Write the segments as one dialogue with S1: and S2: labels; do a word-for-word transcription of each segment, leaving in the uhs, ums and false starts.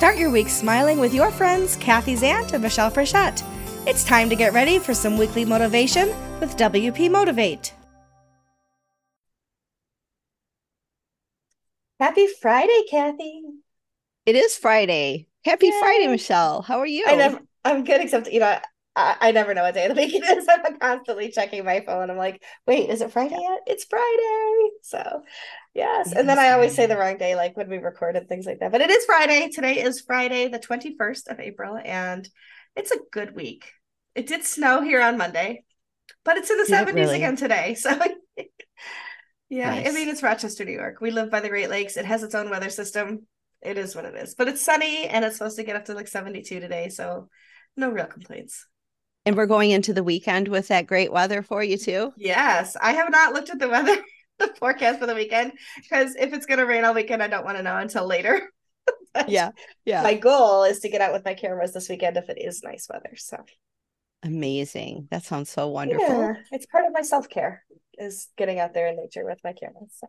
S1: Start your week smiling with your friends, Kathy Zant and Michelle Frechette. It's time to get ready for some weekly motivation with W P Motivate. Happy Friday, Kathy.
S2: It is Friday. Happy
S1: Yay.
S2: Friday, Michelle. How are you?
S1: I never, I'm good, except, you know, I, I never know what day of the week it is. I'm constantly checking my phone. I'm like, wait, is it Friday yet? It's Friday. So, yes.
S2: It
S1: And then
S2: is
S1: I always say the
S2: Friday.
S1: wrong day, like when we record and things like that. But it is Friday. Today is Friday, the twenty-first of April, and it's a good week. It did snow here on Monday, but it's in the
S2: Did it
S1: seventies
S2: really?
S1: again today. So, yeah, I mean,
S2: Nice.
S1: it's Rochester, New York. We live by the Great Lakes. It has its own weather system. It is what it is. But it's sunny and it's supposed to get up to like seventy-two today. So, no real complaints.
S2: And we're going into the weekend with that great weather for you too?
S1: Yes, I have not looked at the weather, the forecast for the weekend, because if it's going to rain all weekend, I don't want to know until later. But
S2: Yeah. Yeah.
S1: my goal is to get out with my cameras this weekend if it is nice weather. So,
S2: Amazing. That sounds so wonderful.
S1: yeah, it's part of my self-care is getting out there in nature with my cameras. So.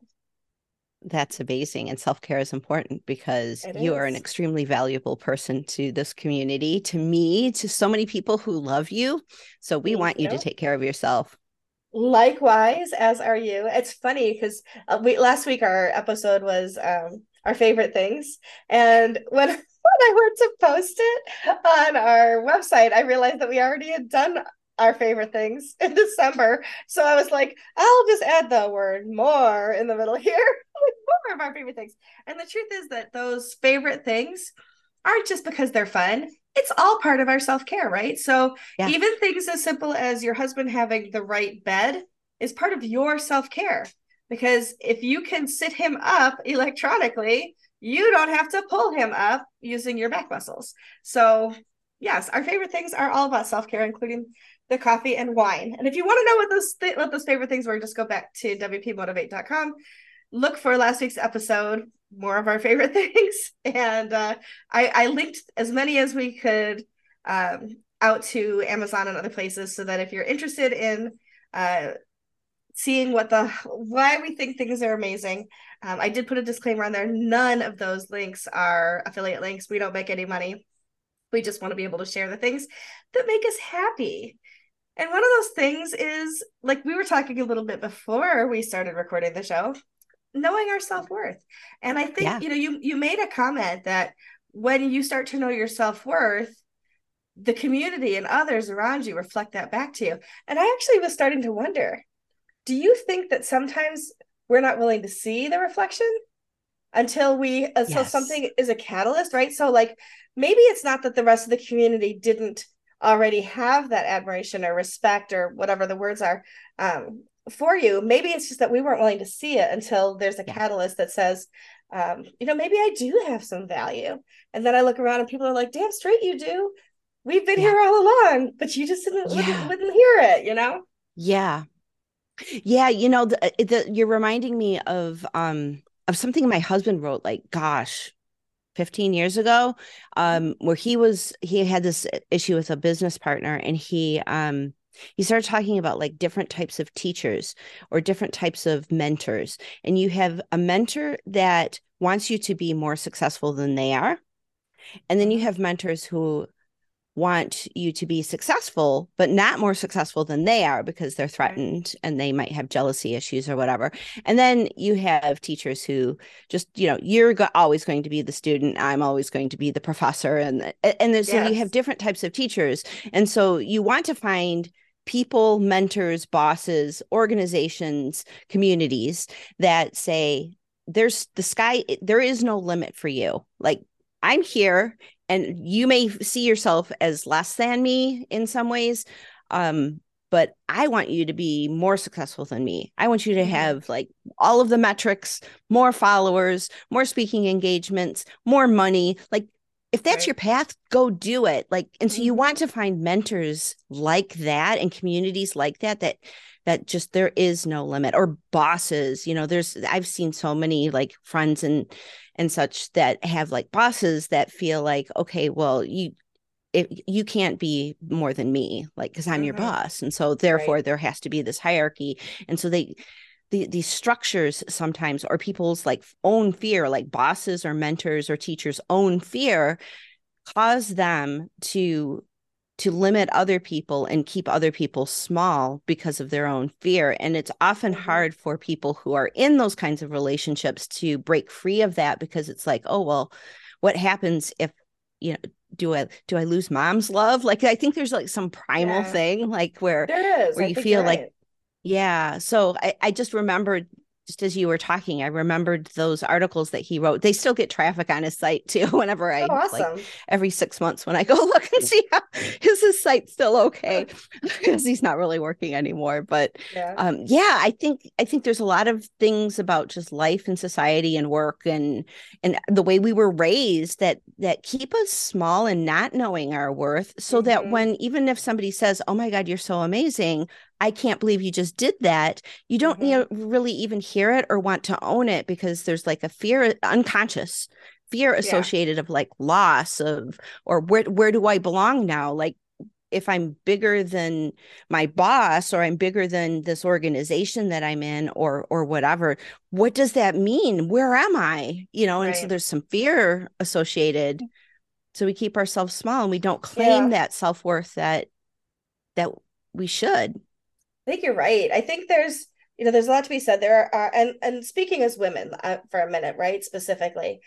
S2: That's amazing. And self-care is important because
S1: It
S2: you are an
S1: is.
S2: extremely valuable person to this community, to me, to so many people who love you. So we
S1: Thank
S2: want you to
S1: you.
S2: take care of yourself.
S1: Likewise, as are you. It's funny because uh, we last week our episode was um our favorite things, and when when I went to post it on our website, I realized that we already had done our favorite things in December. So I was like, I'll just add the word more in the middle here, more of our favorite things. And the truth is that those favorite things aren't just because they're fun. It's all part of our self-care, right? So
S2: Yeah.
S1: even things as simple as your husband having the right bed is part of your self-care. Because if you can sit him up electronically, you don't have to pull him up using your back muscles. So, yes, our favorite things are all about self-care, including the coffee and wine. And if you want to know what those th- what those favorite things were, just go back to w p motivate dot com. Look for last week's episode, more of our favorite things. And uh, I, I linked as many as we could um, out to Amazon and other places so that if you're interested in uh, seeing what the why we think things are amazing, um, I did put a disclaimer on there. None of those links are affiliate links. We don't make any money. We just want to be able to share the things that make us happy. And one of those things is, like we were talking a little bit before we started recording the show, knowing our self-worth. And I think,
S2: Yeah.
S1: you know, you you made a comment that when you start to know your self-worth, the community and others around you reflect that back to you. And I actually was starting to wonder, do you think that sometimes we're not willing to see the reflection until we until
S2: Yes.
S1: something is a catalyst, right? So like maybe it's not that the rest of the community didn't already have that admiration or respect or whatever the words are um, for you. Maybe it's just that we weren't willing to see it until there's a
S2: Yeah.
S1: catalyst that says, um, you know, maybe I do have some value. And then I look around and people are like, damn straight you do. We've been
S2: Yeah.
S1: here all along, but you just didn't wouldn't,
S2: Yeah.
S1: wouldn't hear it, you know?
S2: Yeah. Yeah, you know, the, the, you're reminding me of um of something my husband wrote, like, gosh, fifteen years ago, um, where he was he had this issue with a business partner, and he um he started talking about like different types of teachers or different types of mentors. And you have a mentor that wants you to be more successful than they are. And then you
S1: Mhm.
S2: have mentors who want you to be successful, but not more successful than they are because they're
S1: Right.
S2: threatened and they might have jealousy issues or whatever. And then you have teachers who just, you know, you're go- always going to be the student. I'm always going to be the professor. And, and so you have
S1: Yes.
S2: different types of teachers. And so you want to find people, mentors, bosses, organizations, communities that say, there's the sky, there is no limit for you. Like, I'm here and you may see yourself as less than me in some ways, um, but I want you to be more successful than me. I want you to
S1: Mhm.
S2: have like all of the metrics, more followers, more speaking engagements, more money. Like, if that's
S1: Right.
S2: your path, go do it. Like, and so you
S1: Mhm.
S2: want to find mentors like that and communities like that that that just there is no limit, or bosses. You know, there's I've seen so many like friends and and such that have like bosses that feel like, okay, well, you if you can't be more than me, like, because I'm your
S1: Mhm.
S2: boss. And so
S1: Right.
S2: therefore there has to be this hierarchy. And so they the, these structures sometimes, or people's like own fear, like bosses or mentors or teachers' own fear, cause them to to limit other people and keep other people small because of their own fear. And it's often
S1: Mm-hmm.
S2: hard for people who are in those kinds of relationships to break free of that, because it's like, oh, well, what happens if, you know, do I do I lose mom's love? Like, I think there's like some primal
S1: Yeah,
S2: thing, like where
S1: there is.
S2: where
S1: I
S2: you
S1: think you're
S2: feel like,
S1: right.
S2: yeah. So I, I just remembered, just as you were talking, I remembered those articles that he wrote. They still get traffic on his site too, whenever
S1: Oh,
S2: I like
S1: awesome.
S2: every six months when I go look and see how is his site still okay, because he's not really working anymore. But
S1: Yeah.
S2: um, yeah, I think I think there's a lot of things about just life and society and work and and the way we were raised that that keep us small and not knowing our worth, so that
S1: Mm-hmm.
S2: when, even if somebody says, "Oh my God, you're so amazing," I can't believe you just did that, you don't, you
S1: Mm-hmm.
S2: know, really even hear it or want to own it, because there's like a fear, unconscious fear
S1: Yeah.
S2: associated of like loss of, or where where do I belong now? Like, if I'm bigger than my boss, or I'm bigger than this organization that I'm in, or or whatever, what does that mean? Where am I? You know, and so
S1: Right.
S2: there's some fear associated. So we keep ourselves small and we don't claim
S1: Yeah.
S2: that self-worth that that we should.
S1: I think you're right. I think there's, you know, there's a lot to be said. There are, and and speaking as women uh, for a minute, right? Specifically,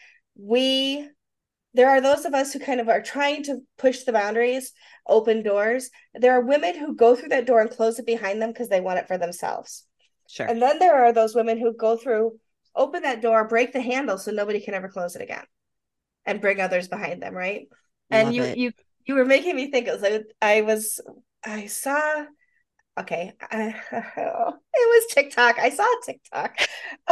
S1: we there are those of us who kind of are trying to push the boundaries, open doors. There are women who go through that door and close it behind them because they want it for themselves.
S2: Sure.
S1: And then there are those women who go through, open that door, break the handle so nobody can ever close it again, and bring others behind them, right? And
S2: Love
S1: you
S2: it.
S1: you you were making me think, as I, I was I saw, okay, I, it was TikTok. I saw TikTok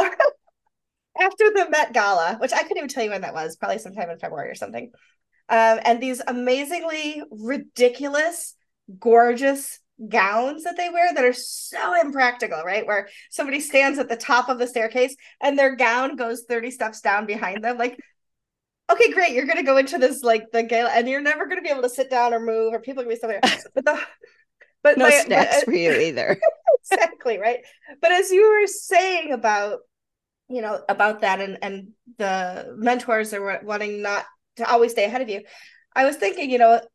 S1: after the Met Gala, which I couldn't even tell you when that was, probably sometime in February or something. Um, and these amazingly ridiculous, gorgeous gowns that they wear that are so impractical, right? Where somebody stands at the top of the staircase and their gown goes thirty steps down behind them. Like, okay, great, you're gonna go into this like the gala and you're never gonna be able to sit down or move, or people are gonna be somewhere. But the but
S2: No
S1: my but
S2: snacks for you either.
S1: exactly, right. But as you were saying about, you know, about that, and and the mentors are wanting not to always stay ahead of you, I was thinking, you know,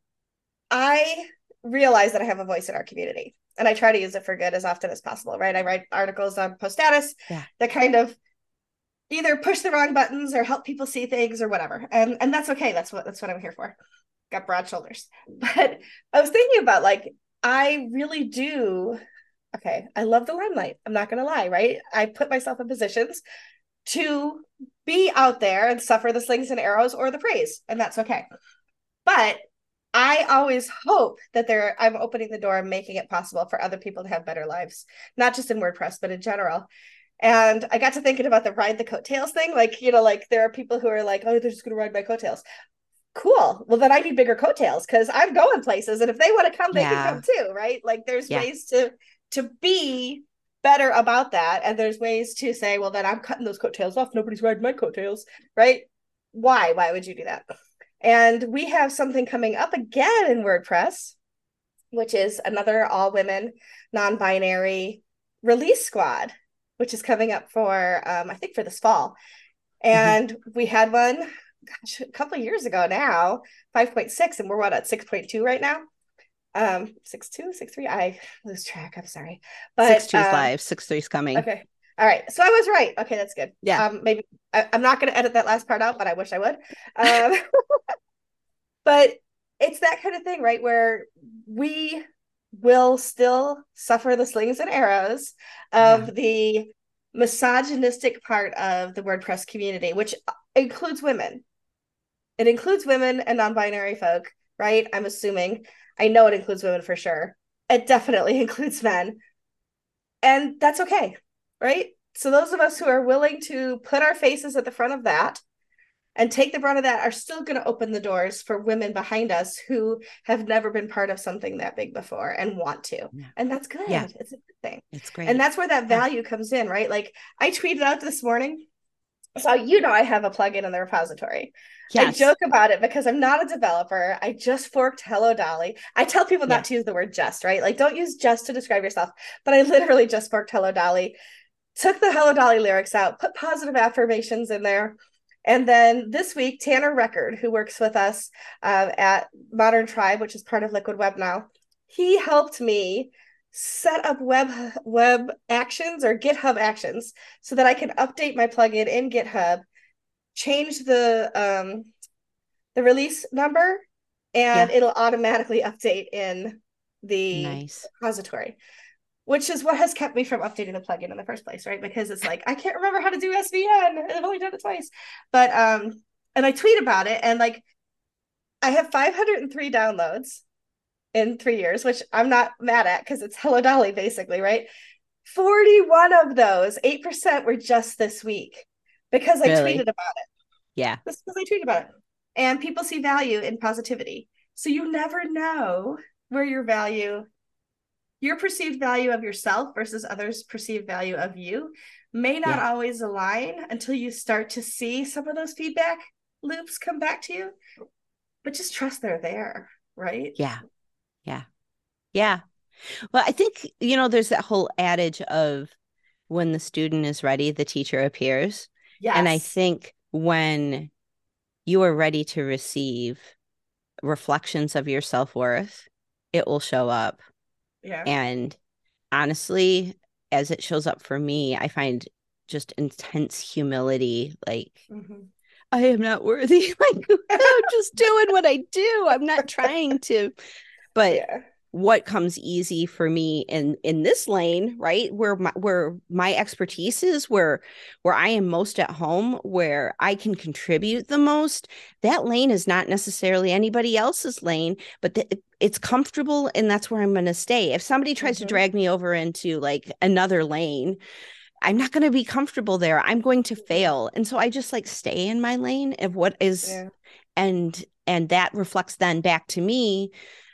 S1: I realize that I have a voice in our community and I try to use it for good as often as possible, right? I write articles on Post Status
S2: Yeah.
S1: that kind of either push the wrong buttons or help people see things or whatever, and and that's okay. That's what that's what I'm here for. Got broad shoulders. But I was thinking about, like, I really do, okay, I love the limelight, I'm not gonna lie, right? I put myself in positions to be out there and suffer the slings and arrows or the praise, and that's okay. But I always hope that there I'm opening the door and making it possible for other people to have better lives, not just in WordPress, but in general. And I got to thinking about the ride the coattails thing. Like, you know, like there are people who are like, oh, they're just going to ride my coattails. Cool. Well, then I need bigger coattails because I'm going places. And if they want to come, they can
S2: Yeah.
S1: come too, right? Like there's
S2: Yeah.
S1: ways to to be better about that. And there's ways to say, well, then I'm cutting those coattails off. Nobody's riding my coattails, right? Why? Why would you do that? And we have something coming up again in WordPress, which is another all women, non binary release squad, which is coming up for, um, I think, for this fall. And mm-hmm. we had one, gosh, a couple of years ago now, five point six, and we're what, at six point two right now? Um, six two, six three, I lose track. I'm sorry. But
S2: six two's
S1: um,
S2: live, six three's coming.
S1: Okay. All right. So I was right. Okay, that's good.
S2: Yeah.
S1: Um, maybe I, I'm not going to edit that last part out, but I wish I would. Um, but it's that kind of thing, right? Where we will still suffer the slings and arrows of yeah. the misogynistic part of the WordPress community, which includes women. It includes women and non-binary folk, right? I'm assuming. I know it includes women for sure. It definitely includes men. And that's okay, right? So those of us who are willing to put our faces at the front of that and take the brunt of that are still going to open the doors for women behind us who have never been part of something that big before and want to. Yeah. And that's good. Yeah. It's a good thing.
S2: It's great.
S1: And that's where that value yeah. comes in, right? Like I tweeted out this morning. So you know I have a plugin in the repository. Yes. I joke about it because I'm not a developer. I just forked Hello Dolly. I tell people not yeah. to use the word just, right? Like don't use just to describe yourself. But I literally just forked Hello Dolly. took the Hello Dolly lyrics out, put positive affirmations in there. And then this week, Tanner Record, who works with us uh, at Modern Tribe, which is part of Liquid Web now, he helped me set up web web actions or GitHub actions so that I can update my plugin in GitHub, change the um, the release number, and
S2: Yeah.
S1: it'll automatically update in the
S2: Nice.
S1: repository, which is what has kept me from updating the plugin in the first place, right? Because it's like, I can't remember how to do S V N. I've only done it twice. But, um, and I tweet about it, and like, I have five hundred three downloads in three years, which I'm not mad at because it's Hello Dolly, basically, right? forty-one of those, eight percent were just this week because I
S2: Really?
S1: tweeted about it.
S2: Yeah.
S1: This because I tweeted about it. And people see value in positivity. So you never know where your value, your perceived value of yourself versus others' perceived value of you may not
S2: Yeah.
S1: always align until you start to see some of those feedback loops come back to you. But just trust they're there, right?
S2: Yeah. Yeah. Yeah. Well, I think, you know, there's that whole adage of when the student is ready, the teacher appears. And I
S1: Yes.
S2: think when you are ready to receive reflections of your self-worth, it will show up.
S1: Yeah.
S2: And honestly, as it shows up for me, I find just intense humility. Like,
S1: Mm-hmm.
S2: I am not worthy. Like, I'm just doing what I do. I'm not trying to. But
S1: Yeah.
S2: what comes easy for me in in this lane, right, where my where my expertise is, where where I am most at home, where I can contribute the most, that lane is not necessarily anybody else's lane, but the, it's comfortable, and that's where I'm going to stay. If somebody tries to
S1: Mm-hmm.
S2: drag me over into like another lane, I'm not going to be comfortable there. I'm going to fail. And so I just like stay in my lane of what is,
S1: Yeah.
S2: and and that reflects then back to me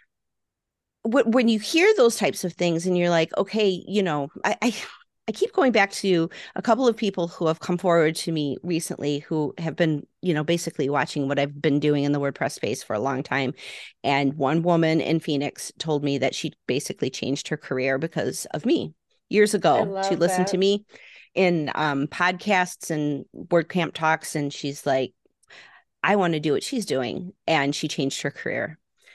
S2: when you hear those types of things and you're like, okay, you know, I, I, I keep going back to a couple of people who have come forward to me recently who have been, you know, basically watching what I've been doing in the WordPress space for a long time. And one woman in Phoenix told me that she basically changed her career because of me years
S1: I
S2: ago. She
S1: love
S2: listened to
S1: that.
S2: me in um, podcasts and WordCamp talks, and she's like, I want to do what she's doing. And she changed her career.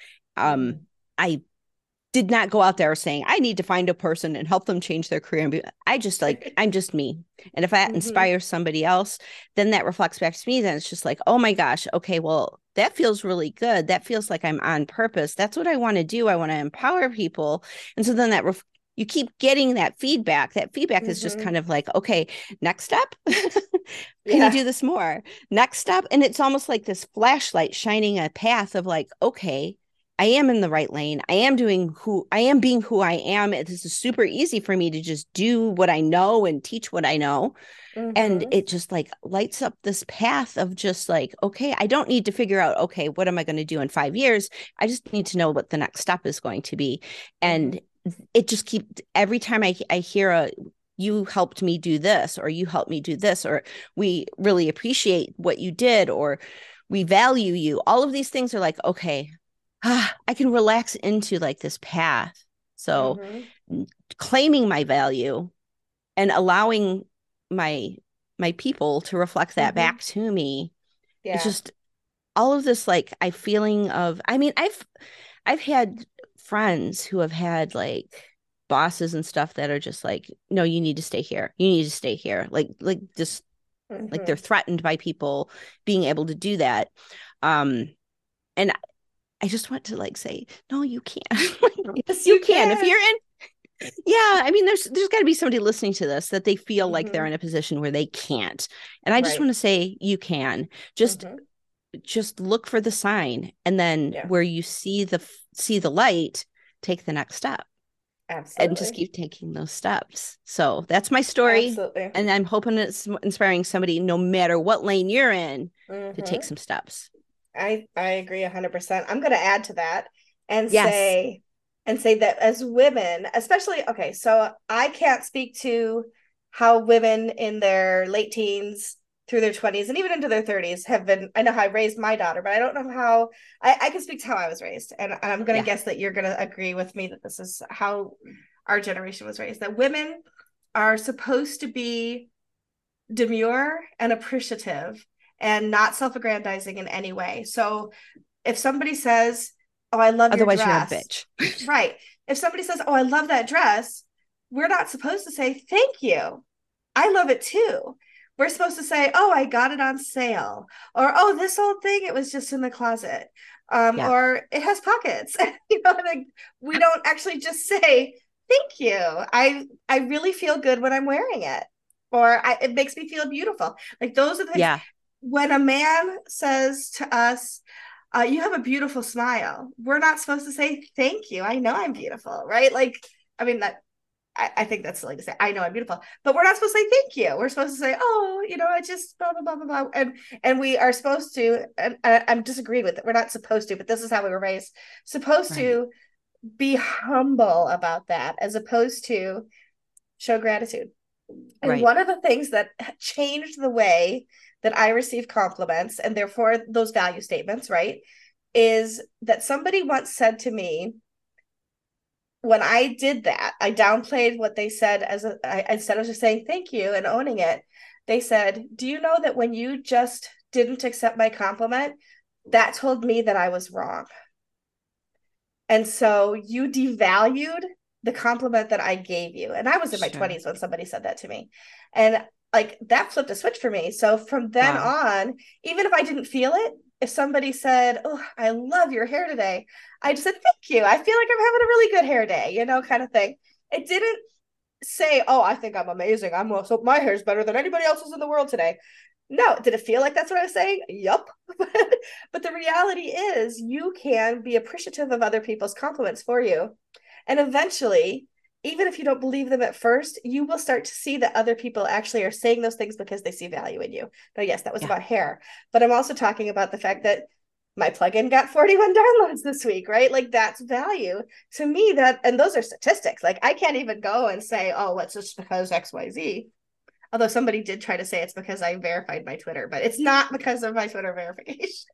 S2: Um,
S1: Mm-hmm.
S2: I did not go out there saying I need to find a person and help them change their career. And be, I just like, I'm just me. And if that
S1: Mm-hmm.
S2: inspires somebody else, then that reflects back to me. Then it's just like, oh my gosh, okay, well, that feels really good. That feels like I'm on purpose. That's what I want to do. I want to empower people. And so then that ref- you keep getting that feedback. That feedback is just
S1: Mm-hmm.
S2: kind of like, okay, next step. Can you
S1: Yeah.
S2: do this more? Next step. And it's almost like this flashlight shining a path of like, okay, I am in the right lane. I am doing who I am being who I am. This is super easy for me to just do what I know and teach what I know. And
S1: Mm-hmm.
S2: it just like lights up this path of just like, okay, I don't need to figure out, okay, what am I going to do in five years? I just need to know what the next step is going to be.
S1: Mm-hmm.
S2: And it just keeps every time I, I hear a, you helped me do this, or you helped me do this, or we really appreciate what you did, or we value you. All of these things are like, okay, ah, I can relax into like this path. So
S1: Mm-hmm.
S2: claiming my value and allowing my my people to reflect that
S1: Mm-hmm.
S2: back to me. It's
S1: Yeah.
S2: just all of this like I feeling of I mean, I've I've had friends who have had like bosses and stuff that are just like, no, you need to stay here. You need to stay here. Like like just like they're
S1: Mm-hmm.
S2: threatened by people being able to do that. Um and I just want to like say, no, you can't.
S1: Yes,
S2: You
S1: you
S2: can. If
S1: can.
S2: you're in, yeah, I mean, there's there's got to be somebody listening to this that they feel like they're
S1: Mm-hmm.
S2: in a position where they can't. And I just want
S1: Right.
S2: to say you can. Just
S1: Mm-hmm.
S2: just look for the sign, and then
S1: Yeah.
S2: where you see the see the light, take the next step and just
S1: Absolutely.
S2: keep taking those steps. So that's my story.
S1: Absolutely.
S2: And I'm hoping it's inspiring somebody, no matter what lane you're in, to take
S1: Mm-hmm.
S2: some steps.
S1: I I agree one hundred percent. I'm going to add to that and
S2: Yes.
S1: say and say that as women, especially okay, so I can't speak to how women in their late teens through their twenties and even into their thirties have been. I know how I raised my daughter, but I don't know how I, I can speak to how I was raised. And, and I'm going to
S2: Yeah.
S1: guess that you're going to agree with me that this is how our generation was raised, that women are supposed to be demure and appreciative and not self-aggrandizing in any way. So if somebody says, oh, I love your
S2: Otherwise, you're a
S1: dress.
S2: bitch.
S1: Right. If somebody says, oh, I love that dress, we're not supposed to say, thank you. I love it too. We're supposed to say, oh, I got it on sale. Or, oh, this old thing, it was just in the closet. Um,
S2: Yeah.
S1: or it has pockets. You know, like we don't actually just say, thank you. I I really feel good when I'm wearing it. Or I, it makes me feel beautiful. Like those are the things.
S2: Yeah.
S1: When a man says to us, uh, you have a beautiful smile, we're not supposed to say, thank you. I know I'm beautiful, right? Like, I mean, that I, I think that's silly to say, I know I'm beautiful, but we're not supposed to say thank you. We're supposed to say, oh, you know, I just blah, blah, blah, blah, blah. And, and we are supposed to, and I, I'm disagreeing with it. We're not supposed to, but this is how we were raised, supposed
S2: Right.
S1: to be humble about that as opposed to show gratitude. And
S2: Right.
S1: one of the things that changed the way that I receive compliments and therefore those value statements, right, is that somebody once said to me, when I did that, I downplayed what they said as a, I, instead of just saying thank you and owning it. They said, do you know that when you just didn't accept my compliment, that told me that I was wrong? And so you devalued the compliment that I gave you. And I was in my
S2: Sure.
S1: twenties when somebody said that to me. And like that flipped a switch for me. So from then
S2: Wow.
S1: on, even if I didn't feel it, if somebody said, oh, I love your hair today, I just said, thank you. I feel like I'm having a really good hair day, you know, kind of thing. It didn't say, oh, I think I'm amazing. I'm also, my hair's better than anybody else's in the world today. No, did it feel like that's what I was saying? Yup. But the reality is you can be appreciative of other people's compliments for you. And eventually, even if you don't believe them at first, you will start to see that other people actually are saying those things because they see value in you. Now, yes, that was
S2: Yeah.
S1: about hair, but I'm also talking about the fact that my plugin got forty-one downloads this week, right? Like that's value to me. That, and those are statistics. Like I can't even go and say, oh, it's just because X Y Z. Although somebody did try to say it's because I verified my Twitter, but it's not because of my Twitter verification.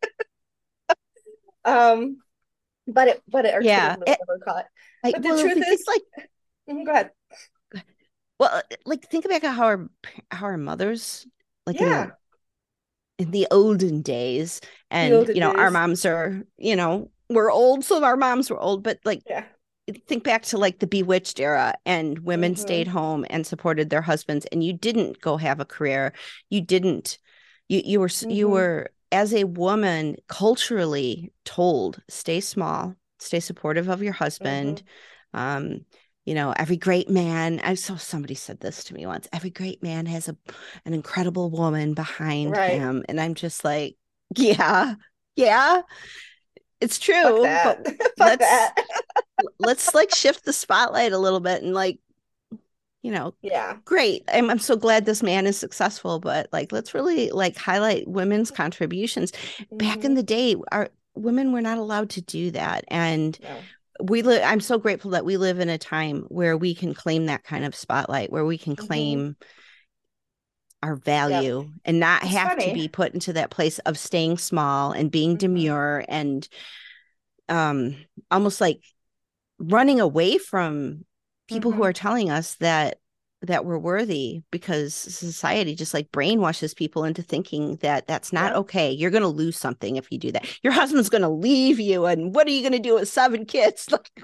S1: um, but it, but it, or
S2: Yeah.
S1: Twitter blue,
S2: It,
S1: whatever we call it.
S2: I,
S1: But the
S2: well, if
S1: truth
S2: you think
S1: is,
S2: like,
S1: mm-hmm, go ahead.
S2: well, like think back at how our how our mothers, like in
S1: Yeah,
S2: the in the olden days,
S1: the
S2: and
S1: olden
S2: you know, our
S1: days.
S2: moms are, you know, we're old, so our moms were old, but like
S1: Yeah.
S2: think back to like the Bewitched era, and women stayed
S1: Mm-hmm.
S2: home and supported their husbands, and you didn't go have a career. You didn't. You you were you
S1: Mm-hmm.
S2: were as a woman culturally told, stay small, stay supportive of your husband.
S1: Mm-hmm.
S2: Um, you know, every great man, I saw somebody said this to me once, every great man has a an incredible woman behind
S1: Right.
S2: him. And I'm just like, yeah, yeah, it's
S1: Fuck
S2: true, but
S1: that. Fuck
S2: let's
S1: that.
S2: let's like shift the spotlight a little bit and like, you know,
S1: Yeah.
S2: great. I'm, I'm so glad this man is successful, but like, let's really like highlight women's contributions. Back in
S1: Mm-hmm.
S2: the day, our women were not allowed to do that. And
S1: No.
S2: we live, I'm so grateful that we live in a time where we can claim that kind of spotlight, where we can
S1: Mm-hmm.
S2: claim our
S1: Yep.
S2: value and not
S1: It's
S2: have to
S1: funny.
S2: be put into that place of staying small and being
S1: Mm-hmm.
S2: demure and um almost like running away from people who
S1: Mm-hmm.
S2: are telling us that that we're worthy, because society just like brainwashes people into thinking that that's not
S1: Yep.
S2: okay. You're going to lose something if you do that. Your husband's going to leave you, and what are you going to do with seven kids?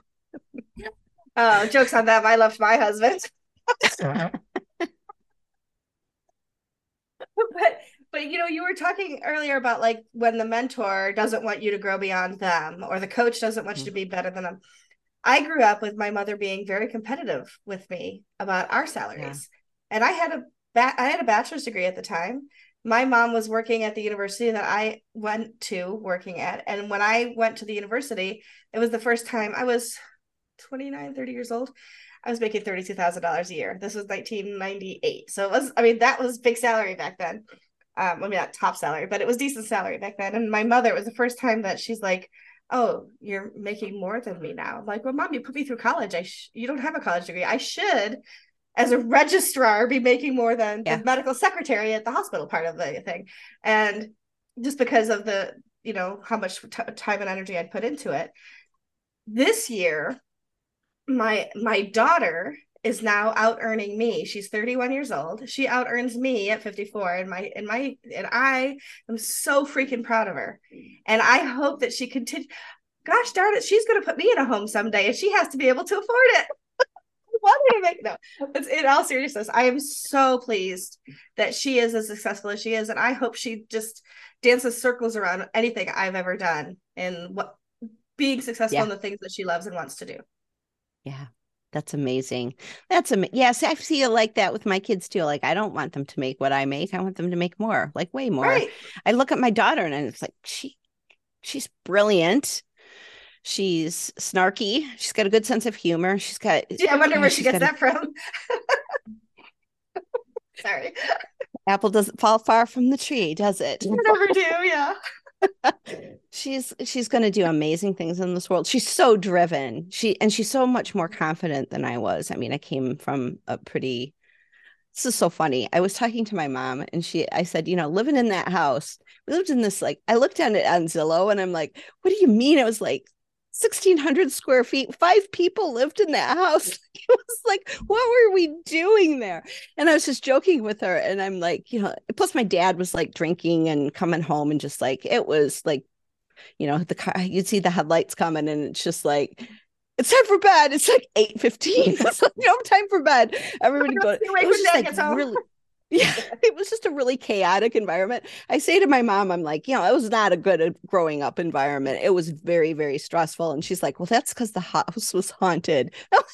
S1: Uh, jokes on them. I left my husband. but but you know, you were talking earlier about like when the mentor doesn't want you to grow beyond them or the coach doesn't want you to be better than them. I grew up with my mother being very competitive with me about our
S2: Yeah.
S1: salaries. And I had a ba- I had a bachelor's degree at the time. My mom was working at the university that I went to working at. And when I went to the university, it was the first time I was twenty-nine, thirty years old. I was making thirty-two thousand dollars a year. This was nineteen ninety-eight. So it was, I mean, that was big salary back then. Um, I mean, not top salary, but it was decent salary back then. And my mother, it was the first time that she's like, oh, you're making more than me now. I'm like, well, mom, you put me through college. I sh- you don't have a college degree. I should, as a registrar, be making more than the
S2: Yeah.
S1: medical secretary at the hospital part of the thing. And just because of the, you know, how much t- time and energy I'd put into it. This year, my my daughter is now out earning me. She's thirty-one years old. She out earns me at fifty-four, and my and my and I am so freaking proud of her. And I hope that she continues. Gosh darn it, she's going to put me in a home someday, and she has to be able to afford it. What do you make? No, it's, in all seriousness, I am so pleased that she is as successful as she is, and I hope she just dances circles around anything I've ever done and what being successful
S2: Yeah.
S1: in the things that she loves and wants to do.
S2: Yeah. That's amazing. That's am- yes, I see it like that with my kids too. Like, I don't want them to make what I make. I want them to make more, like way more.
S1: Right.
S2: I look at my daughter and it's like, she, she's brilliant. She's snarky. She's got a good sense of humor. She's got.
S1: Yeah, I wonder
S2: yeah,
S1: where she
S2: she's
S1: gets
S2: got
S1: that from. Sorry.
S2: a- apple doesn't fall far from the tree, does it?
S1: I never do. Yeah.
S2: she's she's going to do amazing things in this world. She's so driven. She and she's so much more confident than I was. I mean, I came from a pretty. This is so funny. I was talking to my mom, and she, I said, you know, living in that house, we lived in this, like, I looked at it on Zillow, and I'm like, what do you mean? It was like sixteen hundred square feet. Five people lived in that house. It was like, what were we doing there? And I was just joking with her. And I'm like, you know, plus my dad was like drinking and coming home, and just like, it was like, you know, the car, you'd see the headlights coming, and it's just like, it's time for bed. It's like eight fifteen. It's like, no, time for bed. Everybody go. It was just like really, yeah, it was just a really chaotic environment. I say to my mom, I'm like, you know, it was not a good growing up environment. It was very, very stressful. And she's like, well, that's because the house was haunted.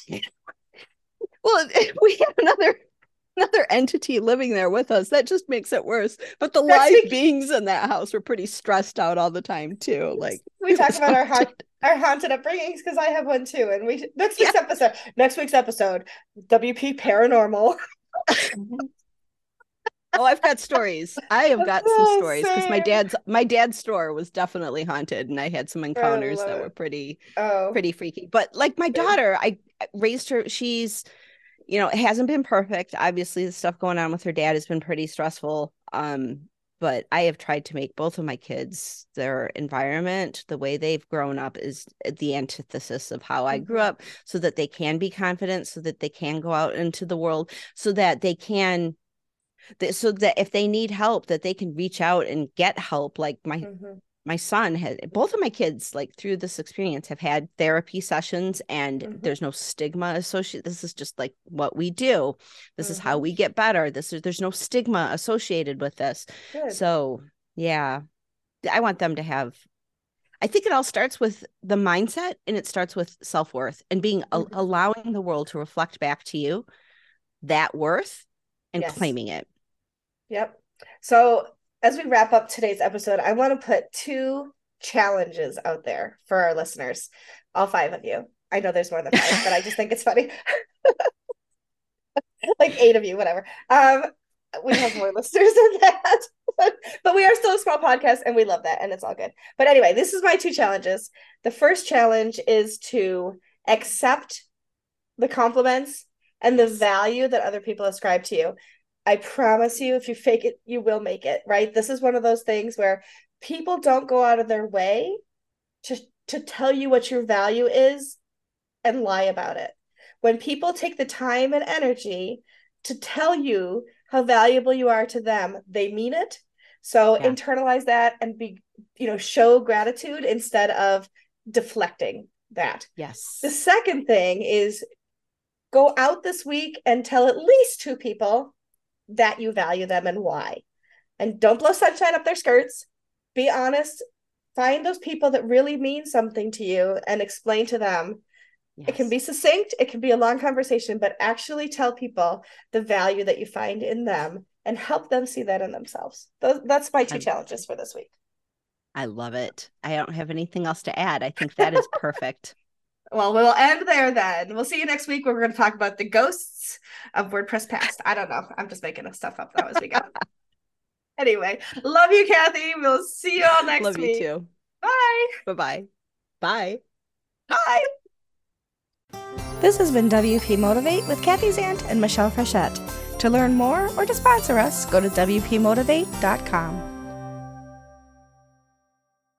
S2: Well, we had another another entity living there with us. That just makes it worse. But the
S1: Next
S2: live
S1: week-
S2: beings in that house were pretty stressed out all the time too. Like,
S1: we
S2: it
S1: talk
S2: was
S1: about our
S2: haunted.
S1: haunt, our haunted upbringings, because I have one too. And we next week's episode, next week's episode, W P Paranormal.
S2: Oh, I've got stories. I have got some
S1: Oh,
S2: stories because my
S1: same.
S2: dad's my dad's store was definitely haunted, and I had some encounters
S1: love
S2: that
S1: it.
S2: were pretty
S1: Oh,
S2: pretty freaky. But like my daughter, I I raised her. She's, you know, it hasn't been perfect. Obviously, the stuff going on with her dad has been pretty stressful. Um, but I have tried to make both of my kids, their environment, the way they've grown up, is the antithesis of how I grew
S1: Mhm.
S2: up, so that they can be confident, so that they can go out into the world, so that they can, that, so that if they need help, that they can reach out and get help. Like my
S1: Mhm.
S2: my son had, both of my kids, like through this experience, have had therapy sessions, and
S1: Mhm.
S2: there's no stigma associated. This is just like what we do. This is how
S1: Mhm.
S2: we get better. This is, there's no stigma associated with this.
S1: Good.
S2: So yeah, I want them to have, I think it all starts with the mindset, and it starts with self-worth, and being
S1: Mhm.
S2: a- allowing the world to reflect back to you that worth, and
S1: Yes.
S2: claiming it.
S1: Yep. So as we wrap up today's episode, I want to put two challenges out there for our listeners, all five of you. I know there's more than five, but I just think it's funny. Like eight of you, whatever. Um, we have more listeners than that, but, but we are still a small podcast, and we love that, and it's all good. But anyway, this is my two challenges. The first challenge is to accept the compliments and the value that other people ascribe to you. I promise you, if you fake it, you will make it, right? This is one of those things where people don't go out of their way to, to tell you what your value is and lie about it. When people take the time and energy to tell you how valuable you are to them, they mean it. So
S2: Yeah.
S1: internalize that and be, you know, show gratitude instead of deflecting that.
S2: Yes.
S1: The second thing is go out this week and tell at least two people that you value them and why. And don't blow sunshine up their skirts. Be honest. Find those people that really mean something to you and explain to them.
S2: Yes.
S1: It can be succinct, it can be a long conversation, but actually tell people the value that you find in them and help them see that in themselves. Those, that's my two
S2: I-
S1: challenges for this week.
S2: I love it. I don't have anything else to add. I think that is perfect.
S1: Well, we'll end there then. We'll see you next week where we're going to talk about the ghosts of WordPress Past. I don't know. I'm just making stuff up now as we go. Anyway, love you, Kathy. We'll see you all next
S2: Love
S1: week.
S2: you too.
S1: Bye.
S2: Bye-bye. Bye.
S1: Bye.
S3: This has been W P Motivate with Kathy Zant and Michelle Frechette. To learn more or to sponsor us, go to W P motivate dot com.